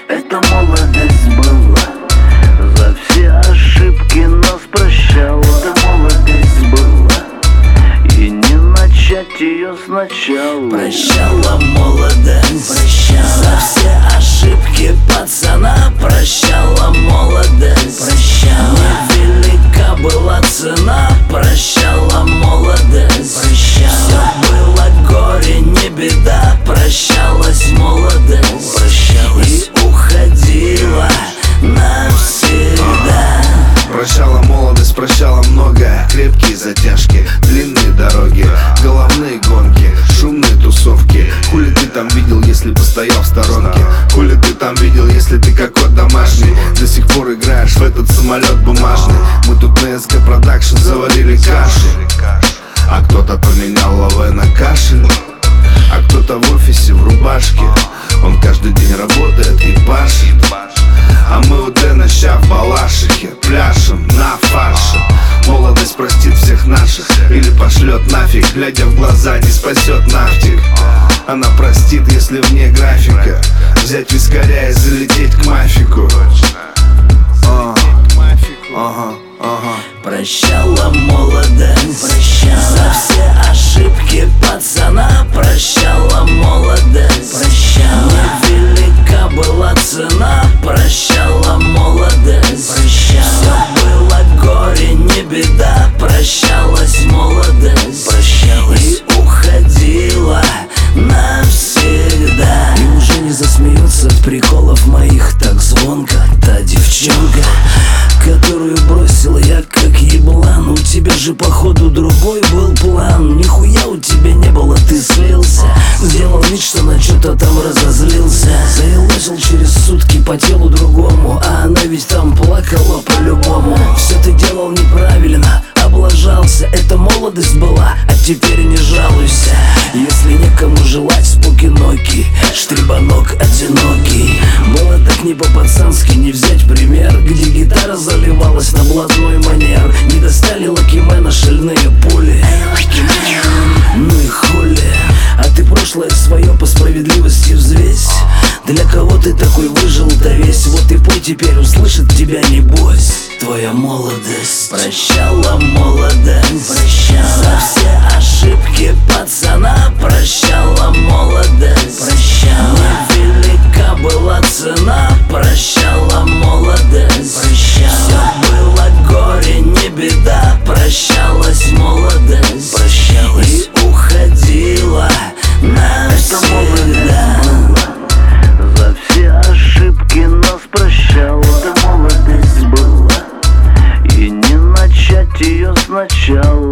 Это молодость была, за все ошибки нас прощала. Это молодость была, и не начать ее сначала. Прощала молодость, прощала за все ошибки пацана. Прощала молодость, прощала, невелика была цена. Прощала молодость, прощала, все было горе, не беда. Прощалась молодость, прощалась и уходила навсегда. Прощала молодость, прощала многое. Крепкие затяжки, длинные дороги, головные гонки, шумные тусовки. Хули ты там видел, если постоял в сторонке? Хули ты там видел, если ты как кот домашний? До сих пор играешь в этот самолет бумажный. Мы тут на СК Продакшн заварили каши, а кто-то поменял лавэ на кашель, а кто-то в офисе в рубашке. Он каждый день работает и пашет, а мы у Дэна ща в Балашихе пляшем на фарше. Молодость простит всех наших или пошлет нафиг, глядя в глаза не спасет нафтик. Она простит, если вне графика взять вискаря и залететь к мафику. Прощала молодость, прощала за все ошибки пацана. Прощала молодость, прощала, невелика была цена. Прощала молодость, прощала, все было горе, не беда. Прощалась молодость, прощалась и уходила навсегда. И уже не засмеется от приколов моих так звонко та девчонка, которую бросил я как еблан. У тебя же походу другой был план. Нихуя у тебя не было, ты слился. Сделал вид, что на что-то там разозлился. Заелозил через сутки по телу другому, а она ведь там плакала по-любому. Все ты делал неправильно, облажался. Это молодость была, а теперь не жалуйся. Если некому желать спокиноки, штрибанок одинокий. Было так не по-пацански, не взять пример, где гитара заливалась на блатной манер. Не достали Лакимена шальные пули. Ну и хули, а ты прошлое свое по справедливости взвесь. Для кого ты такой выжил-то весь? Вот и пой теперь, услышит тебя небось твоя молодость. Прощала молодость, прощала за все ошибки пацана. Прощала молодость, прощала, невелика была цена. Прощала молодость, прощала, все было горе, не беда. Прощалась молодость, прощалась и уходила навсегда. За все ошибки нас прощала. Это молодость была, и не начать ее сначала.